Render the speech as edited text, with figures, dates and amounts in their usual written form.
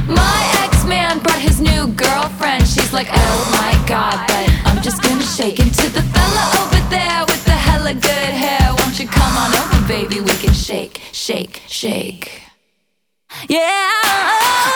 My ex-man brought his new girlfriend. She's like, oh my god, but I'm just gonna shake into the fella over there with the hella good hair. Won't you come on over, baby? We can shake, shake, shake. Yeah.